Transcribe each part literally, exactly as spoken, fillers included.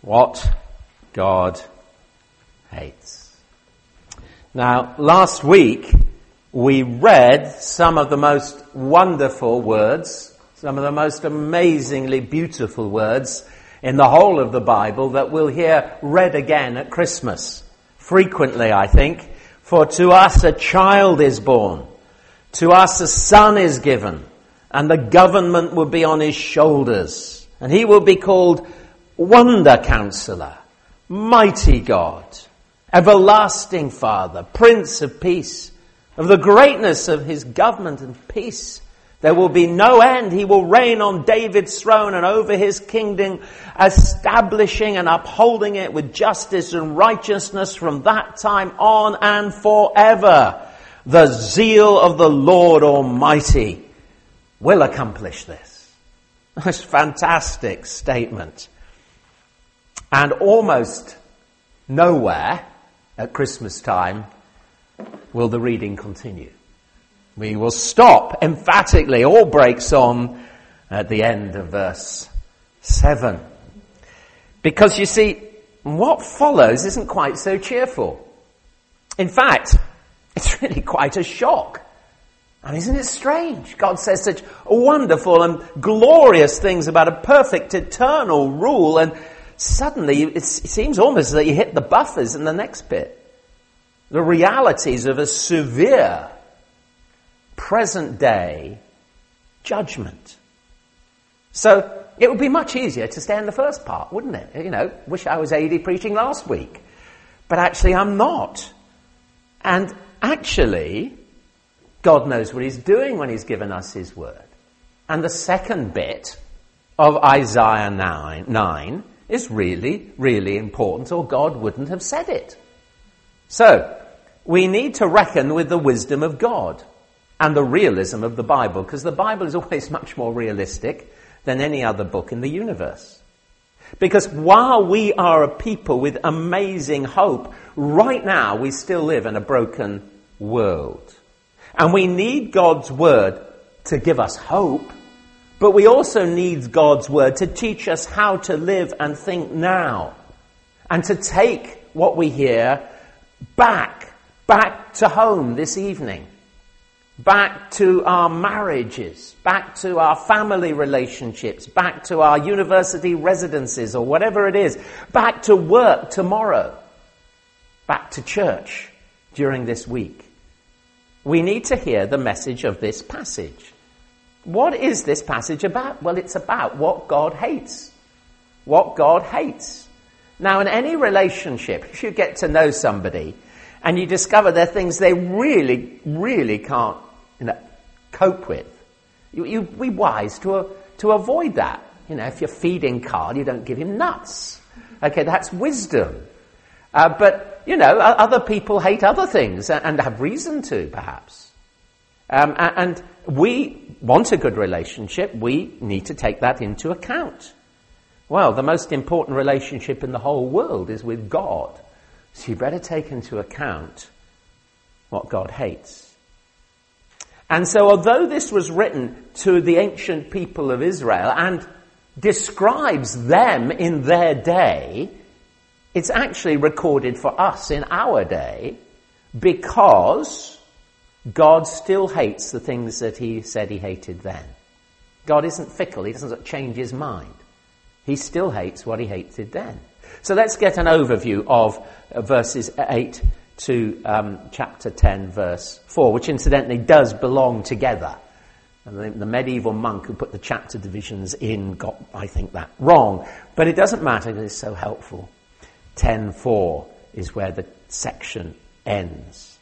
What God hates. Now, last week we read some of the most wonderful words, some of the most amazingly beautiful words in the whole of the Bible that we'll hear read again at Christmas. Frequently, I think. For to us a child is born, to us a son is given, and the government will be on his shoulders, and he will be called Wonder Counselor, Mighty God, Everlasting Father, Prince of Peace. Of the greatness of his government and peace, there will be no end. He will reign on David's throne and over his kingdom, establishing and upholding it with justice and righteousness from that time on and forever. The zeal of the Lord Almighty will accomplish this. That's a fantastic statement. And almost nowhere at Christmas time will the reading continue. We will stop emphatically. All breaks on at the end of verse seven. Because you see, what follows isn't quite so cheerful. In fact, it's really quite a shock. And isn't it strange? God says such wonderful and glorious things about a perfect eternal rule, and suddenly it seems almost that you hit the buffers in the next bit. The realities of a severe present day judgment. So it would be much easier to stay in the first part, wouldn't it? You know, wish I was A D preaching last week. But actually I'm not. And actually, God knows what he's doing when he's given us his word. And the second bit of Isaiah nine, nine is really, really important, or God wouldn't have said it. So, we need to reckon with the wisdom of God and the realism of the Bible, because the Bible is always much more realistic than any other book in the universe. Because while we are a people with amazing hope, right now we still live in a broken world. And we need God's word to give us hope, but we also need God's word to teach us how to live and think now, and to take what we hear back, back to home this evening, back to our marriages, back to our family relationships, back to our university residences or whatever it is, back to work tomorrow, back to church during this week. We need to hear the message of this passage. What is this passage about? Well, it's about what God hates. What God hates. Now, in any relationship, if you get to know somebody and you discover there are things they really, really can't, you know, cope with, you, you be wise to uh, to avoid that. You know, if you're feeding Carl, you don't give him nuts. Okay, that's wisdom. Uh, but, you know, other people hate other things and have reason to, perhaps. Um, and we want a good relationship. We need to take that into account. Well, the most important relationship in the whole world is with God. So you better take into account what God hates. And so although this was written to the ancient people of Israel and describes them in their day, it's actually recorded for us in our day because God still hates the things that he said he hated then. God isn't fickle. He doesn't change his mind. He still hates what he hated then. So let's get an overview of uh, verses eight to um, chapter ten, verse four, which incidentally does belong together. And the, the medieval monk who put the chapter divisions in got, I think, that wrong. But it doesn't matter because it's so helpful. ten four is where the section ends.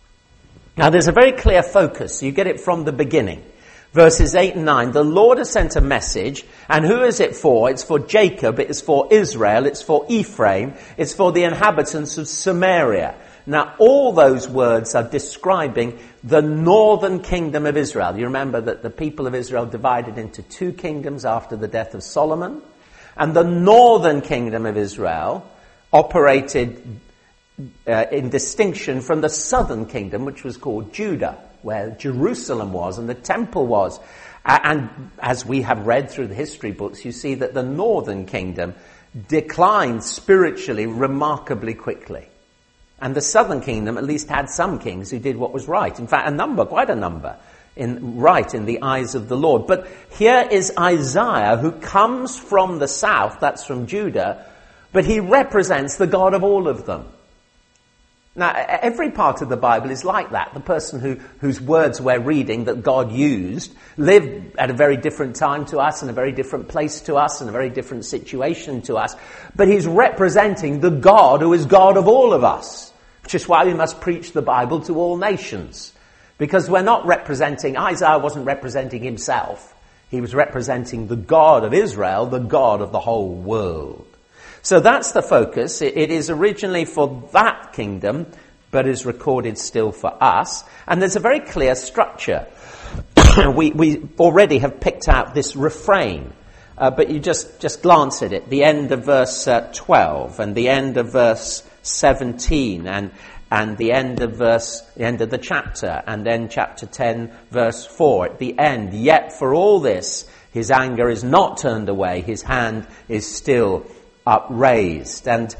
Now there's a very clear focus. You get it from the beginning. Verses eight and nine, the Lord has sent a message, and who is it for? It's for Jacob, it's for Israel, it's for Ephraim, it's for the inhabitants of Samaria. Now all those words are describing the northern kingdom of Israel. You remember that the people of Israel divided into two kingdoms after the death of Solomon, and the northern kingdom of Israel operated uh, in distinction from the southern kingdom, which was called Judah, where Jerusalem was and the temple was. And as we have read through the history books, you see that the northern kingdom declined spiritually remarkably quickly. And the southern kingdom at least had some kings who did what was right. In fact, a number, quite a number, in right in the eyes of the Lord. But here is Isaiah, who comes from the south, that's from Judah, but he represents the God of all of them. Now, every part of the Bible is like that. The person who, whose words we're reading that God used lived at a very different time to us, in a very different place to us, in a very different situation to us. But he's representing the God who is God of all of us, which is why we must preach the Bible to all nations. Because we're not representing, Isaiah wasn't representing himself. He was representing the God of Israel, the God of the whole world. So that's the focus. It is originally for that kingdom, but is recorded still for us. And there's a very clear structure. we, we already have picked out this refrain, uh, but you just, just glance at it. The end of verse uh, twelve, and the end of verse seventeen, and and the end of verse, the end of the chapter, and then chapter ten, verse four. At the end, yet for all this, his anger is not turned away. His hand is still upraised. And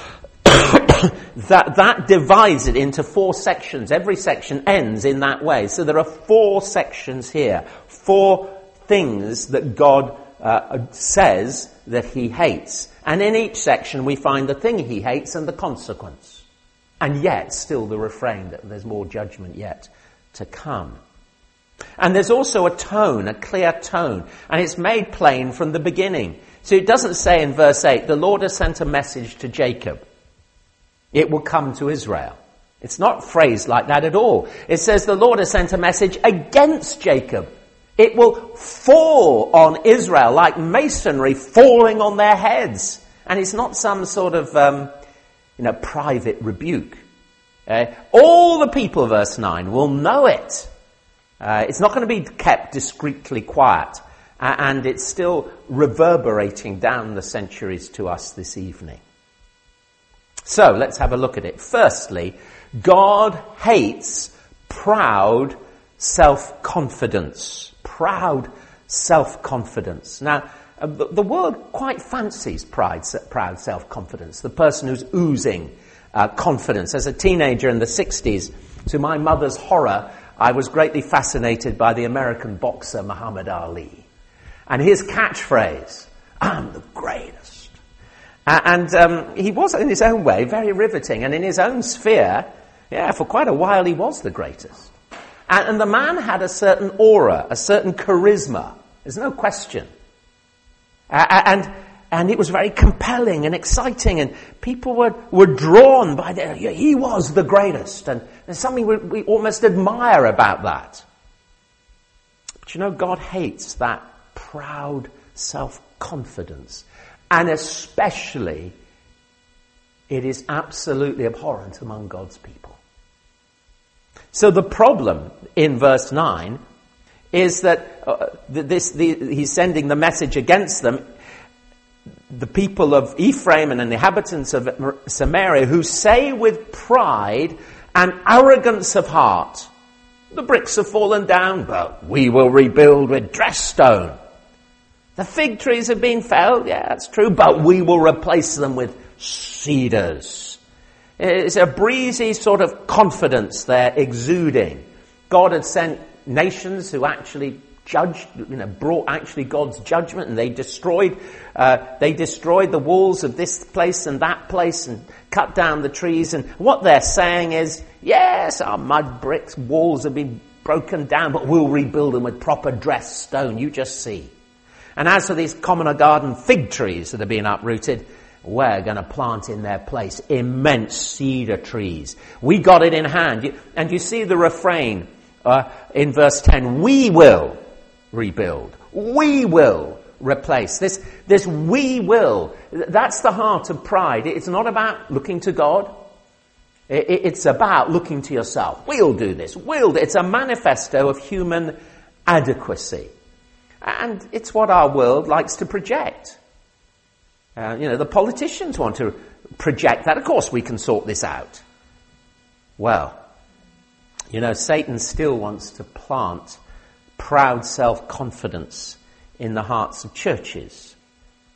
that that divides it into four sections. Every section ends in that way. So there are four sections here. Four things that God uh, says that he hates. And in each section we find the thing he hates and the consequence. And yet still the refrain that there's more judgment yet to come. And there's also a tone, a clear tone. And it's made plain from the beginning. So it doesn't say in verse eight, the Lord has sent a message to Jacob. It will come to Israel. It's not phrased like that at all. It says the Lord has sent a message against Jacob. It will fall on Israel like masonry falling on their heads. And it's not some sort of, um, you know, private rebuke. Uh, all the people, verse nine, will know it. Uh, it's not going to be kept discreetly quiet. And it's still reverberating down the centuries to us this evening. So let's have a look at it. Firstly, God hates proud self-confidence. Proud self-confidence. Now, the, the world quite fancies pride, proud self-confidence. The person who's oozing uh, confidence. As a teenager in the sixties, to my mother's horror, I was greatly fascinated by the American boxer Muhammad Ali. And his catchphrase, I'm the greatest. Uh, and um, he was, in his own way, very riveting. And in his own sphere, yeah, for quite a while he was the greatest. And, and the man had a certain aura, a certain charisma. There's no question. Uh, and and it was very compelling and exciting. And people were, were drawn by the, yeah, he was the greatest. And there's something we, we almost admire about that. But you know, God hates that proud self-confidence. And especially, it is absolutely abhorrent among God's people. So the problem in verse nine is that uh, this, the, he's sending the message against them, the people of Ephraim and the inhabitants of Samaria, who say with pride and arrogance of heart, the bricks have fallen down, but we will rebuild with dressed stone. The fig trees have been felled, yeah, that's true, but we will replace them with cedars. It's a breezy sort of confidence they're exuding. God had sent nations who actually judged, you know, brought actually God's judgment, and they destroyed, uh, they destroyed the walls of this place and that place and cut down the trees. And what they're saying is, yes, our mud bricks walls have been broken down, but we'll rebuild them with proper dressed stone. You just see. And as for these common garden fig trees that are being uprooted, we're going to plant in their place immense cedar trees. We got it in hand. And you see the refrain uh, in verse ten. We will rebuild. We will replace. This, this we will, that's the heart of pride. It's not about looking to God. It's about looking to yourself. We'll do this. We'll do. It's a manifesto of human adequacy. And it's what our world likes to project. Uh, you know, the politicians want to project that. Of course we can sort this out. Well, you know, Satan still wants to plant proud self-confidence in the hearts of churches.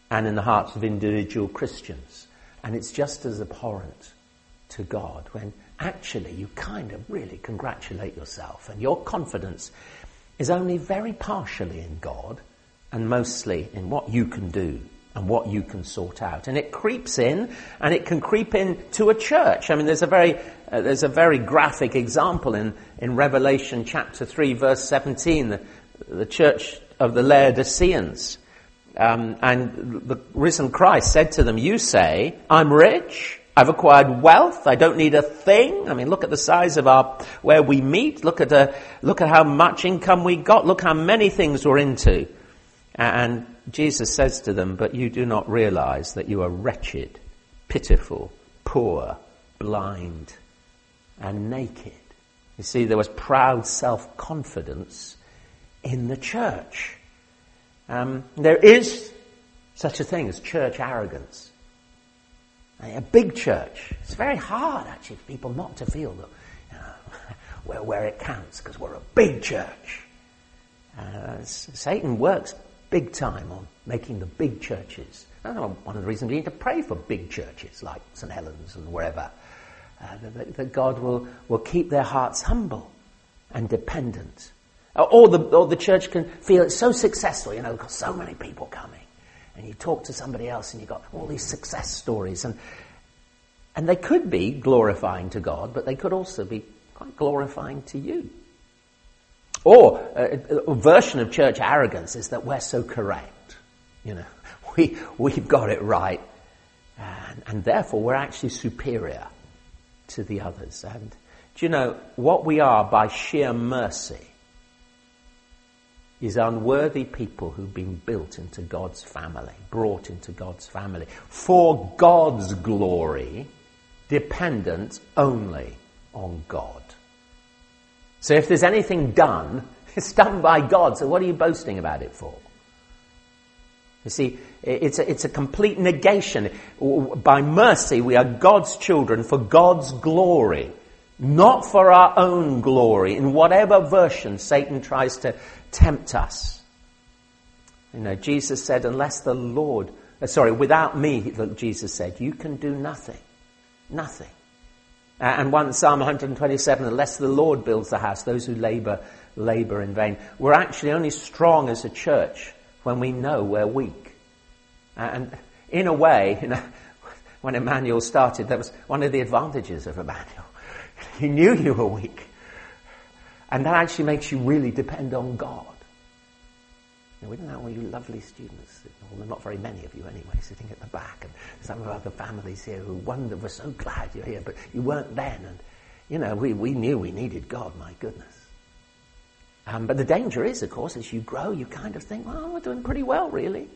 and in the hearts of individual Christians. And it's just as abhorrent to God when actually you kind of really congratulate yourself and your confidence is only very partially in God and mostly in what you can do and what you can sort out. And it creeps in, and it can creep in to a church. I mean, there's a very uh, there's a very graphic example in, in Revelation chapter three, verse seventeen, the, the church of the Laodiceans. Um, and the risen Christ said to them, you say, I'm rich, I've acquired wealth, I don't need a thing. I mean, look at the size of our, where we meet, look at the, look at how much income we got, look how many things we're into. And Jesus says to them, but you do not realize that you are wretched, pitiful, poor, blind, and naked. You see, there was proud self-confidence in the church. Um, there is such a thing as church arrogance. A big church, it's very hard actually for people not to feel that, you know, where, where it counts, because we're a big church. Uh, Satan works big time on making the big churches. I don't know, one of the reasons we need to pray for big churches like Saint Helens and wherever, uh, that, that God will, will keep their hearts humble and dependent. Or the, or the church can feel it's so successful, you know, we've got so many people coming. And you talk to somebody else and you've got all these success stories. And and they could be glorifying to God, but they could also be quite glorifying to you. Or a, a version of church arrogance is that we're so correct. You know, we, we've got it right. And, and therefore we're actually superior to the others. And do you know, what we are by sheer mercy is unworthy people who've been built into God's family, brought into God's family, for God's glory, dependent only on God. So if there's anything done, it's done by God, so what are you boasting about it for? You see, it's a, it's a complete negation. By mercy, we are God's children for God's glory, not for our own glory, in whatever version Satan tries to tempt us. You know, Jesus said, unless the Lord, uh, sorry, without me, Jesus said, you can do nothing. Nothing. Uh, and one Psalm one twenty-seven, unless the Lord builds the house, those who labor, labor in vain. We're actually only strong as a church when we know we're weak. Uh, and in a way, you know, when Emmanuel started, that was one of the advantages of Emmanuel. He knew you were weak. And that actually makes you really depend on God. You know, we don't know all you lovely students, well, not very many of you anyway, sitting at the back, and some of other families here who wonder, we're so glad you're here, but you weren't then. And, you know, we, we knew we needed God, my goodness. Um, but the danger is, of course, as you grow, you kind of think, well, we're doing pretty well, really.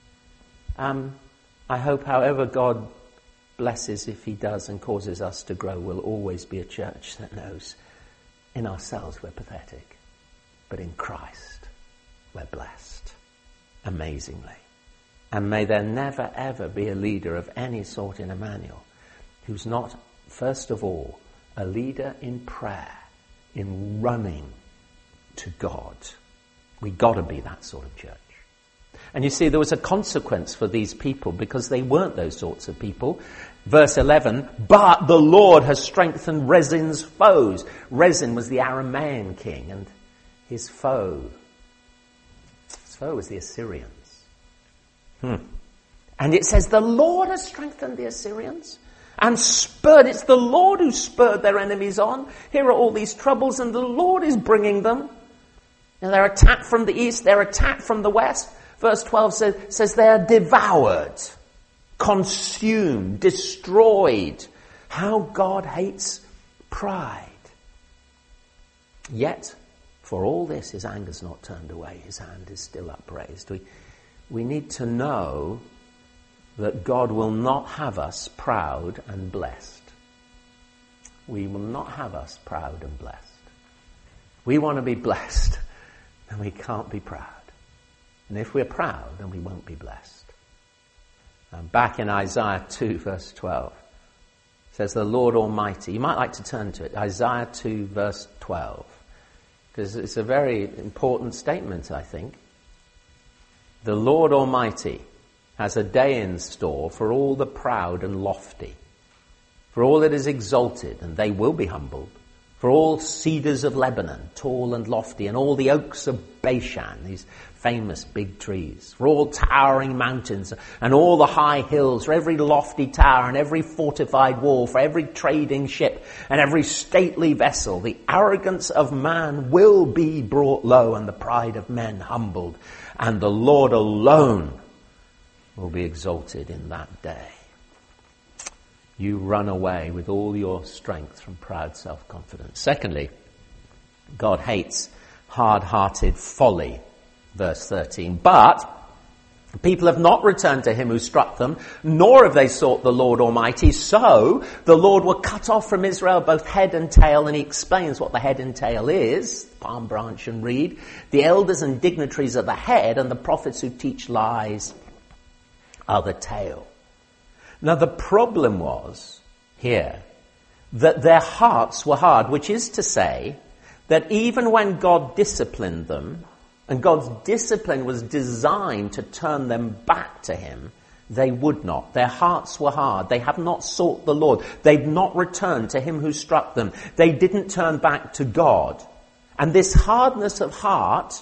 Um, I hope, however God blesses, if he does and causes us to grow, we'll always be a church that knows in ourselves we're pathetic, but in Christ we're blessed, amazingly. And may there never ever be a leader of any sort in Emmanuel who's not, first of all, a leader in prayer, in running to God. We got to be that sort of church. And you see, there was a consequence for these people because they weren't those sorts of people. Verse eleven, but the Lord has strengthened Rezin's foes. Rezin was the Aramean king, and his foe, his foe was the Assyrians. Hmm. And it says the Lord has strengthened the Assyrians and spurred. It's the Lord who spurred their enemies on. Here are all these troubles, and the Lord is bringing them. And they're attacked from the east, they're attacked from the west. Verse twelve says, says they're devoured, consumed, destroyed. How God hates pride. Yet, for all this, his anger's not turned away. His hand is still upraised. We, we need to know that God will not have us proud and blessed. We will not have us proud and blessed. We want to be blessed, and we can't be proud. And if we're proud, then we won't be blessed. Um, back in Isaiah two, verse twelve, it says, the Lord Almighty. You might like to turn to it. Isaiah two, verse twelve. Because it's a very important statement, I think. The Lord Almighty has a day in store for all the proud and lofty, for all that is exalted, and they will be humbled, for all cedars of Lebanon, tall and lofty, and all the oaks of Bashan, these famous big trees, for all towering mountains, and all the high hills, for every lofty tower and every fortified wall, for every trading ship and every stately vessel. The arrogance of man will be brought low, and the pride of men humbled, and the Lord alone will be exalted in that day. You run away with all your strength from proud self-confidence. Secondly, God hates hard-hearted folly. Verse thirteen, but people have not returned to him who struck them, nor have they sought the Lord Almighty. So the Lord will cut off from Israel both head and tail, and he explains what the head and tail is, palm branch and reed. The elders and dignitaries are the head, and the prophets who teach lies are the tail. Now the problem was here that their hearts were hard, which is to say that even when God disciplined them, and God's discipline was designed to turn them back to him, they would not. Their hearts were hard. They have not sought the Lord. They've not returned to him who struck them. They didn't turn back to God. And this hardness of heart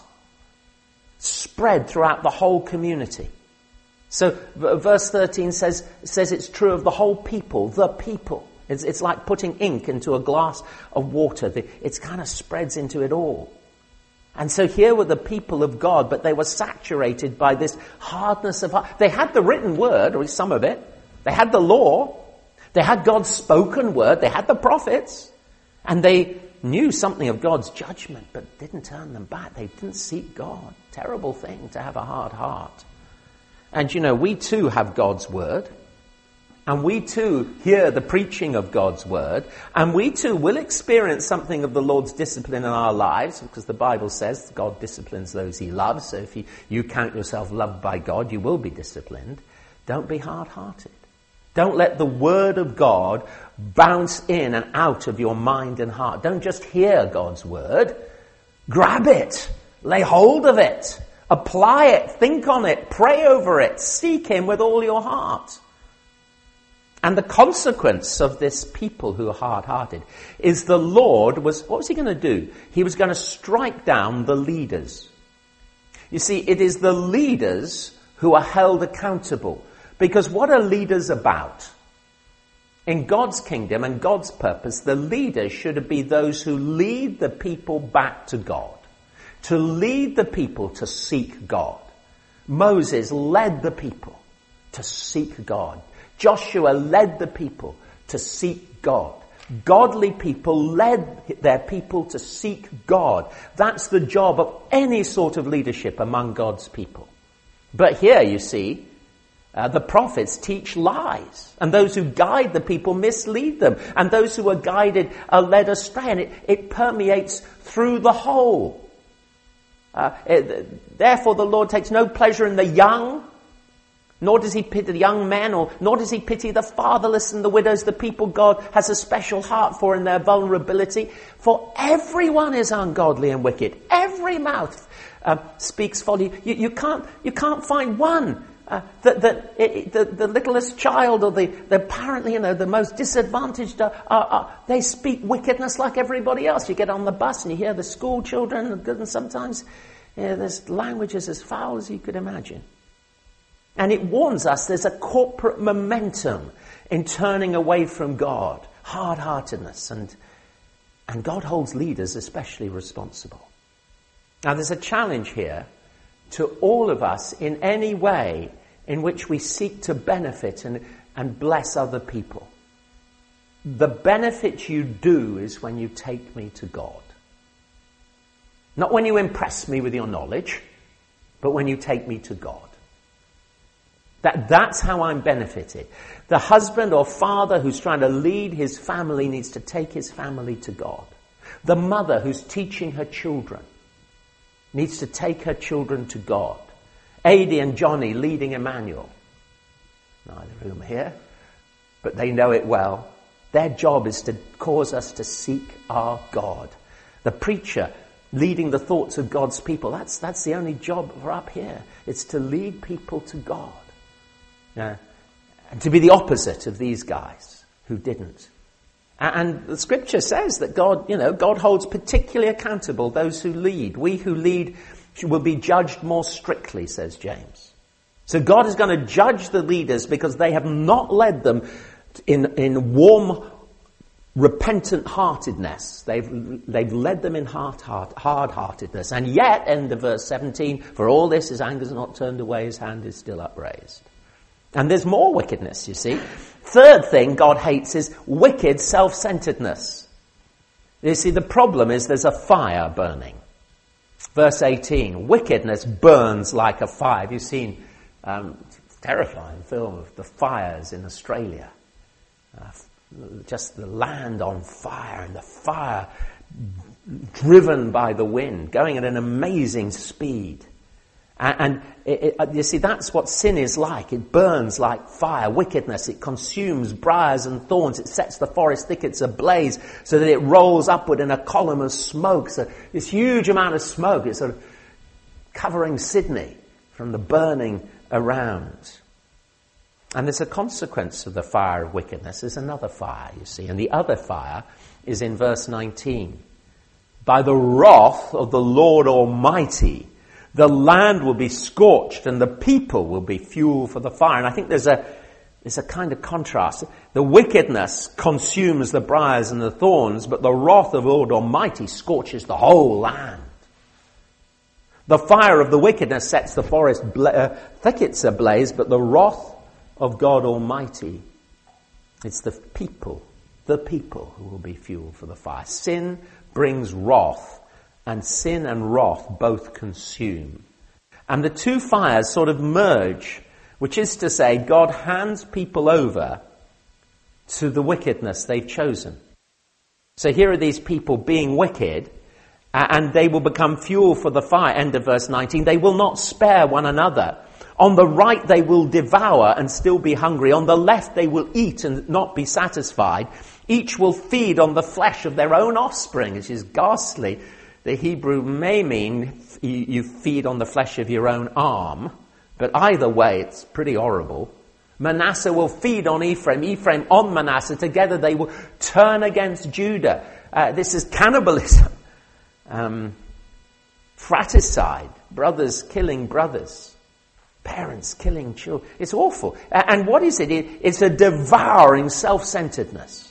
spread throughout the whole community. So verse thirteen says, says it's true of the whole people, the people. It's, it's like putting ink into a glass of water. It kind of spreads into it all. And so here were the people of God, but they were saturated by this hardness of heart. They had the written word, or some of it. They had the law. They had God's spoken word. They had the prophets. And they knew something of God's judgment, but didn't turn them back. They didn't seek God. Terrible thing to have a hard heart. And you know, we too have God's word. And we too hear the preaching of God's word. And we too will experience something of the Lord's discipline in our lives, because the Bible says God disciplines those he loves. So if you, you count yourself loved by God, you will be disciplined. Don't be hard-hearted. Don't let the word of God bounce in and out of your mind and heart. Don't just hear God's word. Grab it. Lay hold of it. Apply it. Think on it. Pray over it. Seek him with all your heart. And the consequence of this people who are hard-hearted is the Lord was, what was he going to do? He was going to strike down the leaders. You see, it is the leaders who are held accountable. Because what are leaders about? In God's kingdom and God's purpose, the leaders should be those who lead the people back to God. To lead the people to seek God. Moses led the people to seek God. Joshua led the people to seek God. Godly people led their people to seek God. That's the job of any sort of leadership among God's people. But here, you see, uh, the prophets teach lies. And those who guide the people mislead them. And those who are guided are led astray. And it, it permeates through the whole. Uh, it, therefore, the Lord takes no pleasure in the young, nor does he pity the young men, or nor does he pity the fatherless and the widows, the people God has a special heart for in their vulnerability. For everyone is ungodly and wicked. Every mouth uh, speaks folly. You, you can't, you can't find one. Uh, that that it, the, the littlest child or the, the apparently, you know, the most disadvantaged, uh, uh, they speak wickedness like everybody else. You get on the bus and you hear the school children, and sometimes you know, there's languages as foul as you could imagine. And it warns us there's a corporate momentum in turning away from God, hard-heartedness, and, and God holds leaders especially responsible. Now there's a challenge here to all of us in any way in which we seek to benefit and, and bless other people. The benefit you do is when you take me to God. Not when you impress me with your knowledge, but when you take me to God. That, that's how I'm benefited. The husband or father who's trying to lead his family needs to take his family to God. The mother who's teaching her children needs to take her children to God. Adi and Johnny leading Emmanuel. Neither of them here, but they know it well. Their job is to cause us to seek our God. The preacher leading the thoughts of God's people, that's, that's the only job for up here. It's to lead people to God. Uh, and to be the opposite of these guys who didn't. And the scripture says that God, you know, God holds particularly accountable those who lead. We who lead will be judged more strictly, says James. So God is going to judge the leaders because they have not led them in, in warm, repentant heartedness. They've, they've led them in hard, hard, hard-heartedness. And yet, end of verse seventeen, for all this his anger is not turned away, his hand is still upraised. And there's more wickedness, you see. Third thing God hates is wicked self-centeredness. You see, the problem is there's a fire burning. Verse eighteen, wickedness burns like a fire. You've seen um, terrifying film of the fires in Australia. Uh, just the land on fire and the fire driven by the wind, going at an amazing speed. And it, it, you see, that's what sin is like. It burns like fire, wickedness. It consumes briars and thorns. It sets the forest thickets ablaze so that it rolls upward in a column of smoke. So this huge amount of smoke is sort of covering Sydney from the burning around. And there's a consequence of the fire of wickedness. There's another fire, you see. And the other fire is in verse nineteen. By the wrath of the Lord Almighty, the land will be scorched and the people will be fuel for the fire. And I think there's a, there's a kind of contrast. The wickedness consumes the briars and the thorns, but the wrath of the Lord Almighty scorches the whole land. The fire of the wickedness sets the forest bla- uh, thickets ablaze, but the wrath of God Almighty, it's the people, the people who will be fuel for the fire. Sin brings wrath. And sin and wrath both consume. And the two fires sort of merge, which is to say, God hands people over to the wickedness they've chosen. So here are these people being wicked, and they will become fuel for the fire. End of verse nineteen. They will not spare one another. On the right they will devour and still be hungry. On the left they will eat and not be satisfied. Each will feed on the flesh of their own offspring, which is ghastly. The Hebrew may mean you feed on the flesh of your own arm, but either way it's pretty horrible. Manasseh will feed on Ephraim, Ephraim on Manasseh. Together they will turn against Judah. Uh, this is cannibalism, um, fratricide, brothers killing brothers, parents killing children. It's awful. Uh, and what is it? it? It's a devouring self-centeredness.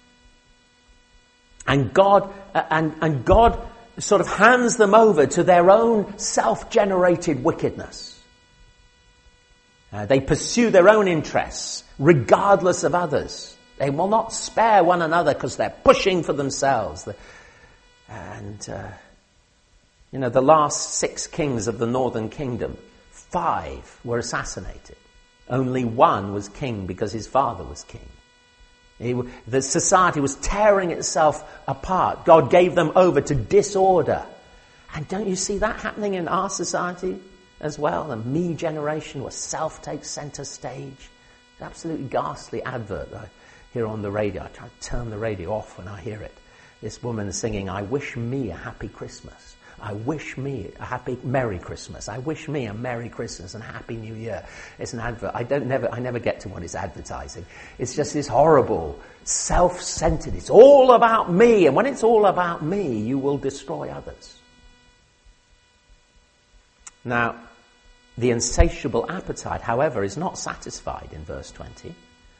And God, uh, and, and God sort of hands them over to their own self-generated wickedness. Uh, they pursue their own interests, regardless of others. They will not spare one another because they're pushing for themselves. And, uh, you know, the last six kings of the northern kingdom, five were assassinated. Only one was king because his father was king. He, the society was tearing itself apart. God gave them over to disorder. And don't you see that happening in our society as well? The me generation where self takes center stage. It's an absolutely ghastly advert I hear on the radio. I try to turn the radio off when I hear it. This woman singing, I wish me a happy Christmas. I wish me a happy Merry Christmas. I wish me a Merry Christmas and a Happy New Year. It's an advert. I don't never, I never get to what it's advertising. It's just this horrible, self-centered. It's all about me. And when it's all about me, you will destroy others. Now, the insatiable appetite, however, is not satisfied in verse twenty.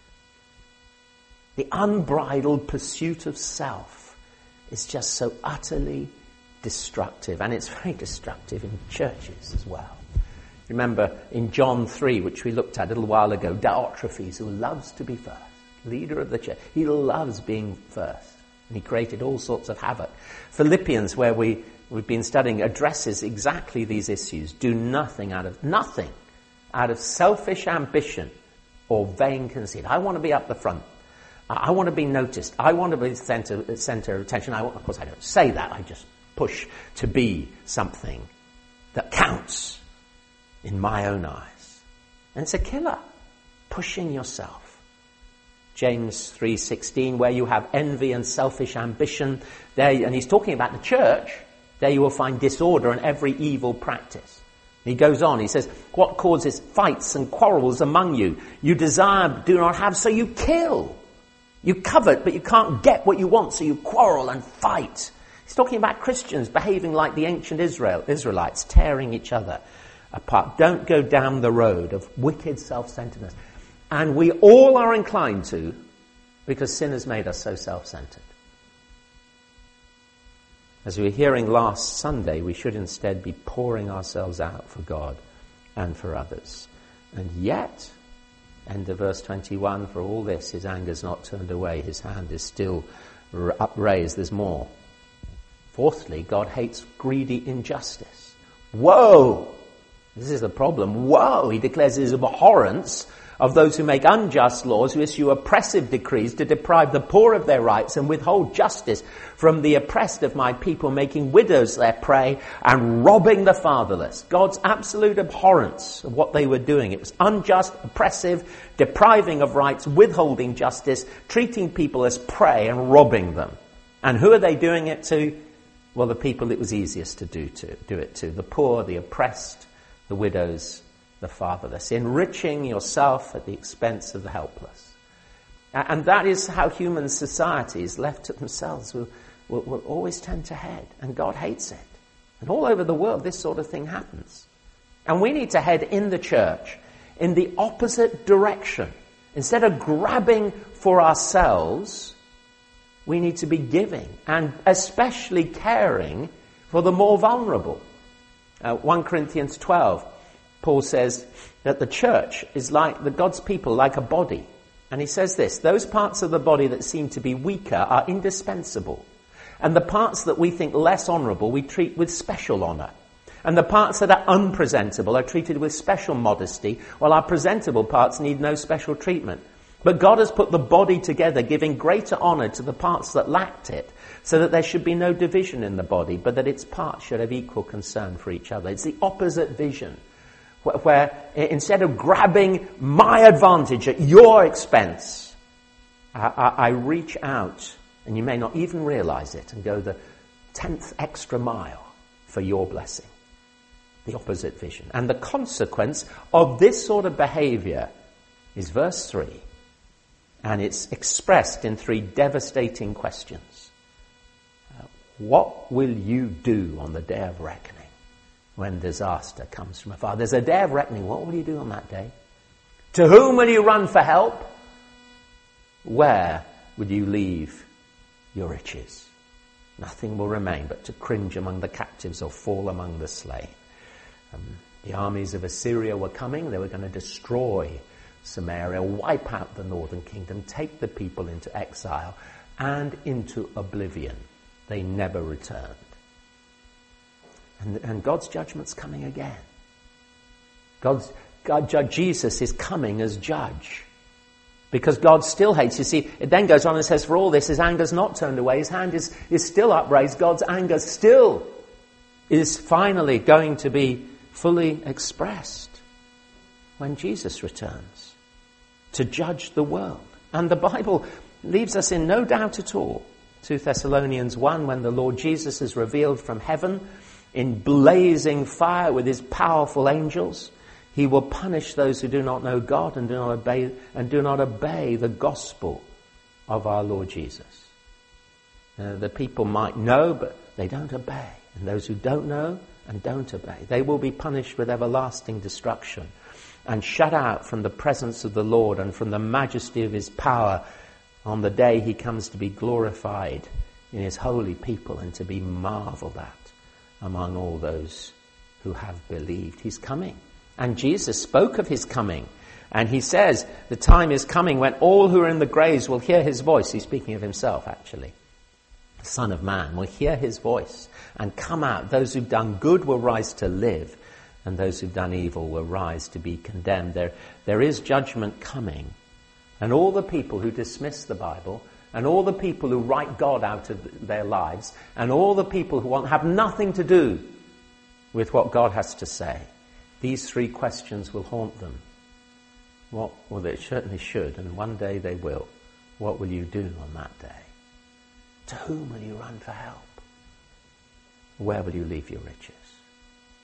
The unbridled pursuit of self is just so utterly destructive, and it's very destructive in churches as well. Remember in John three, which we looked at a little while ago, Diotrephes, who loves to be first, leader of the church. He loves being first, and he created all sorts of havoc. Philippians, where we, we've been studying, addresses exactly these issues. Do nothing out of, nothing out of selfish ambition or vain conceit. I want to be up the front. I want to be noticed. I want to be the center, center of attention. I want, of course, I don't say that. I just push to be something that counts in my own eyes. And it's a killer. Pushing yourself. James three sixteen, where you have envy and selfish ambition, there, and he's talking about the church, there you will find disorder and every evil practice. He goes on, he says, what causes fights and quarrels among you? You desire, but do not have, so you kill. You covet, but you can't get what you want, so you quarrel and fight. He's talking about Christians behaving like the ancient Israel, Israelites, tearing each other apart. Don't go down the road of wicked self-centeredness. And we all are inclined to, because sin has made us so self-centered. As we were hearing last Sunday, we should instead be pouring ourselves out for God and for others. And yet, end of verse twenty-one, for all this, his anger's not turned away, his hand is still upraised. There's more. Fourthly, God hates greedy injustice. Woe! This is the problem. Woe! He declares his abhorrence of those who make unjust laws, who issue oppressive decrees to deprive the poor of their rights and withhold justice from the oppressed of my people, making widows their prey and robbing the fatherless. God's absolute abhorrence of what they were doing. It was unjust, oppressive, depriving of rights, withholding justice, treating people as prey and robbing them. And who are they doing it to? Well, the people it was easiest to do to do it to. The poor, the oppressed, the widows, the fatherless, enriching yourself at the expense of the helpless. And that is how human societies left to themselves will, will, will always tend to head. And God hates it. And all over the world, this sort of thing happens. And we need to head in the church in the opposite direction. Instead of grabbing for ourselves, we need to be giving and especially caring for the more vulnerable. Uh, First Corinthians twelve, Paul says that the church is like the God's people, like a body. And he says this, those parts of the body that seem to be weaker are indispensable. And the parts that we think less honourable, we treat with special honour. And the parts that are unpresentable are treated with special modesty, while our presentable parts need no special treatment. But God has put the body together, giving greater honour to the parts that lacked it, so that there should be no division in the body, but that its parts should have equal concern for each other. It's the opposite vision, where, where instead of grabbing my advantage at your expense, I, I, I reach out, and you may not even realise it, and go the tenth extra mile for your blessing. The opposite vision. And the consequence of this sort of behaviour is verse three. And it's expressed in three devastating questions. Uh, what will you do on the day of reckoning when disaster comes from afar? There's a day of reckoning. What will you do on that day? To whom will you run for help? Where will you leave your riches? Nothing will remain but to cringe among the captives or fall among the slain. Um, the armies of Assyria were coming. They were going to destroy Samaria, wipe out the northern kingdom, take the people into exile and into oblivion. They never returned. And, and God's judgment's coming again. God's, God, Jesus is coming as judge. Because God still hates. You see, it then goes on and says, for all this, his anger's not turned away. His hand is, is still upraised. God's anger still is finally going to be fully expressed when Jesus returns to judge the world. And the Bible leaves us in no doubt at all. Second Thessalonians one, when the Lord Jesus is revealed from heaven in blazing fire with his powerful angels, he will punish those who do not know God and do not obey and do not obey the gospel of our Lord Jesus. Uh, the people might know, but they don't obey. And those who don't know and don't obey, they will be punished with everlasting destruction and shut out from the presence of the Lord and from the majesty of his power on the day he comes to be glorified in his holy people and to be marveled at among all those who have believed. He's coming. And Jesus spoke of his coming. And he says, the time is coming when all who are in the graves will hear his voice. He's speaking of himself, actually. The Son of Man will hear his voice and come out. Those who've done good will rise to live, and those who've done evil will rise to be condemned. There, there is judgment coming. And all the people who dismiss the Bible, and all the people who write God out of their lives, and all the people who want have nothing to do with what God has to say, these three questions will haunt them. What? Well, they certainly should, and one day they will. What will you do on that day? To whom will you run for help? Where will you leave your riches?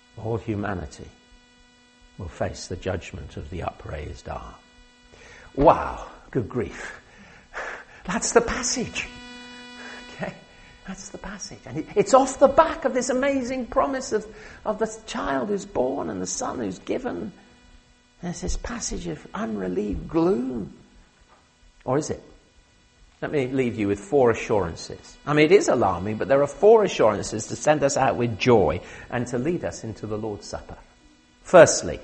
all humanity will face the judgment of the upraised arm. Wow, good grief. That's the passage. Okay, that's the passage. And it, it's off the back of this amazing promise of, of the child who's born and the son who's given. There's this passage of unrelieved gloom. Or is it? Let me leave you with four assurances. I mean, it is alarming, but there are four assurances to send us out with joy and to lead us into the Lord's Supper. Firstly,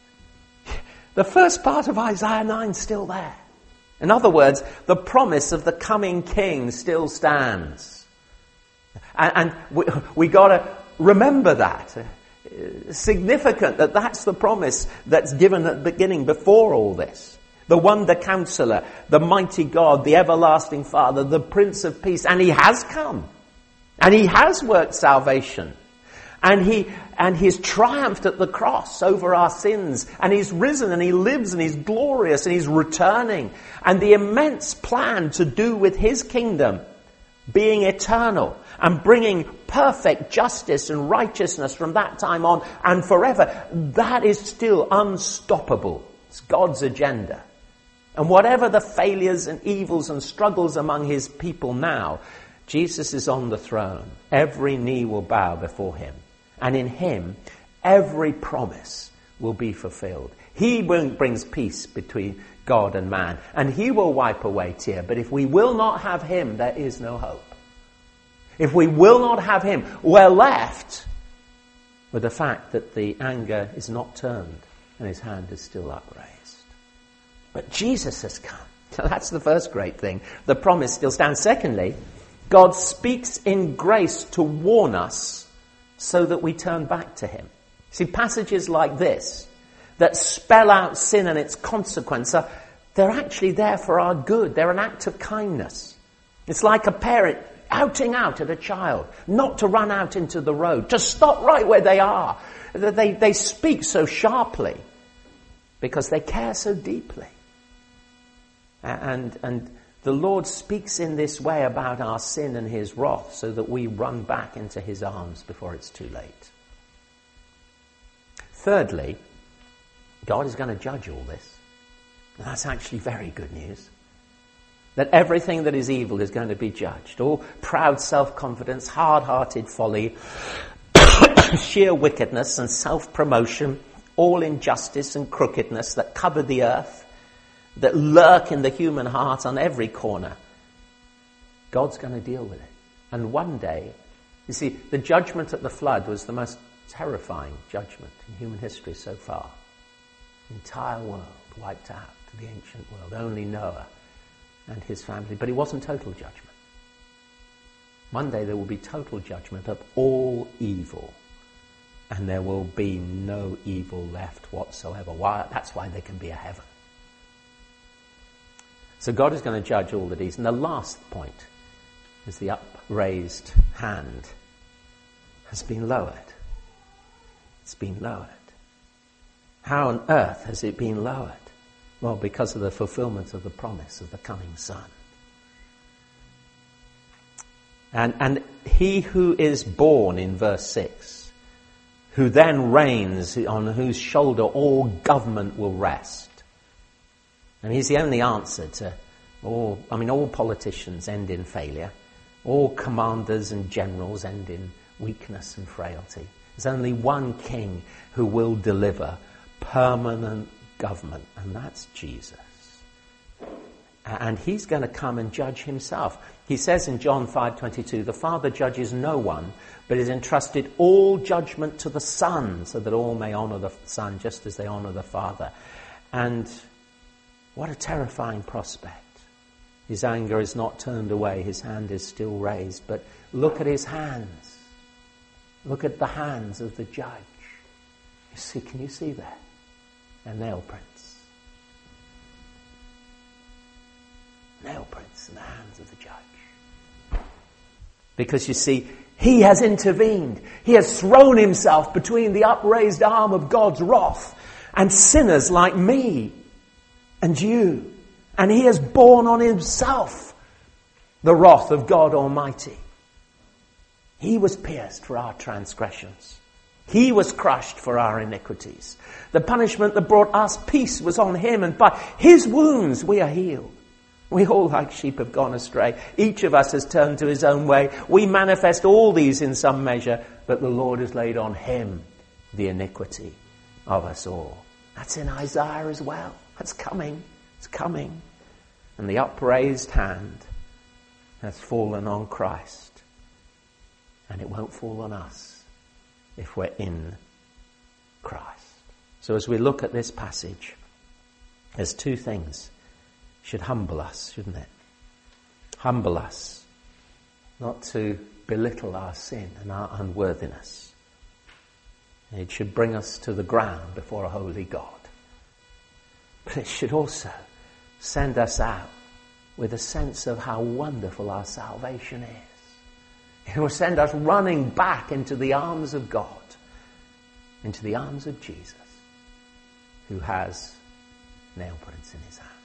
the first part of Isaiah nine is still there. In other words, the promise of the coming king still stands. And, and we, we got to remember that. Significant that that's the promise that's given at the beginning before all this. The Wonder Counselor, the Mighty God, the Everlasting Father, the Prince of Peace. And he has come. And he has worked salvation. And he and he's triumphed at the cross over our sins. And he's risen and he lives and he's glorious and he's returning. And the immense plan to do with his kingdom being eternal and bringing perfect justice and righteousness from that time on and forever, that is still unstoppable. It's God's agenda. And whatever the failures and evils and struggles among his people now, Jesus is on the throne. Every knee will bow before him. And in him, every promise will be fulfilled. He brings peace between God and man. And he will wipe away tears. But if we will not have him, there is no hope. If we will not have him, we're left with the fact that the anger is not turned and his hand is still upraised. But Jesus has come. So that's the first great thing. The promise still stands. Secondly, God speaks in grace to warn us so that we turn back to him. See, passages like this that spell out sin and its consequence, are, they're actually there for our good. They're an act of kindness. It's like a parent outing out at a child, not to run out into the road, to stop right where they are. They, they speak so sharply because they care so deeply. And, and the Lord speaks in this way about our sin and his wrath so that we run back into his arms before it's too late. Thirdly, God is going to judge all this. And that's actually very good news. That everything that is evil is going to be judged. All proud self-confidence, hard-hearted folly, sheer wickedness and self-promotion, all injustice and crookedness that cover the earth, that lurk in the human heart on every corner. God's going to deal with it. And one day, you see, the judgment at the flood was the most terrifying judgment in human history so far. The entire world wiped out, the ancient world. Only Noah and his family. But it wasn't total judgment. One day there will be total judgment of all evil. And there will be no evil left whatsoever. Why? That's why there can be a heaven. So God is going to judge all that is. And the last point is the upraised hand has been lowered. It's been lowered. How on earth has it been lowered? Well, because of the fulfillment of the promise of the coming Son. And, and he who is born in verse six, who then reigns, on whose shoulder all government will rest. And he's the only answer to all, I mean, all politicians end in failure. All commanders and generals end in weakness and frailty. There's only one king who will deliver permanent government, and that's Jesus. And he's going to come and judge himself. He says in John five twenty-two, the Father judges no one, but has entrusted all judgment to the Son, so that all may honour the Son just as they honour the Father. And what a terrifying prospect. His anger is not turned away. His hand is still raised. But look at his hands. Look at the hands of the judge. You see, can you see that? They're nail prints. Nail prints in the hands of the judge. Because you see, he has intervened. He has thrown himself between the upraised arm of God's wrath and sinners like me and you. And he has borne on himself the wrath of God Almighty. He was pierced for our transgressions. He was crushed for our iniquities. The punishment that brought us peace was on him, and by his wounds we are healed. We all like sheep have gone astray. Each of us has turned to his own way. We manifest all these in some measure, but the Lord has laid on him the iniquity of us all. That's in Isaiah as well. That's coming. It's coming. And the upraised hand has fallen on Christ. And it won't fall on us if we're in Christ. So as we look at this passage, there's two things should humble us, shouldn't it? Humble us, not to belittle our sin and our unworthiness. It should bring us to the ground before a holy God. But it should also send us out with a sense of how wonderful our salvation is. It will send us running back into the arms of God, into the arms of Jesus, who has nail prints in his hand.